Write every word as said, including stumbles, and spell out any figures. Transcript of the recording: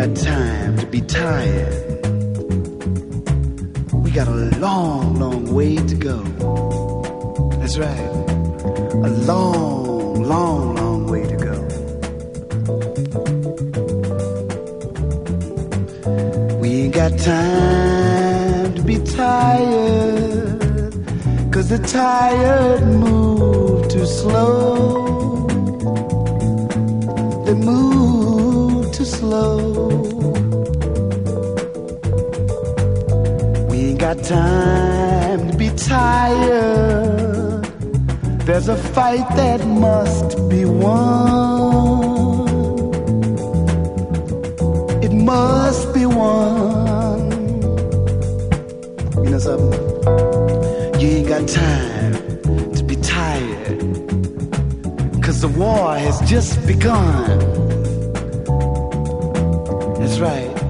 got time to be tired. We got a long, long way to go. That's right. A long, long, long way to go. We ain't got time to be tired, 'cause the tired move too slow. They move too slow. We ain't got time to be tired. There's a fight that must be won. It must be won. You know something? You ain't got time to be tired, 'cause the war has just begun. That's right.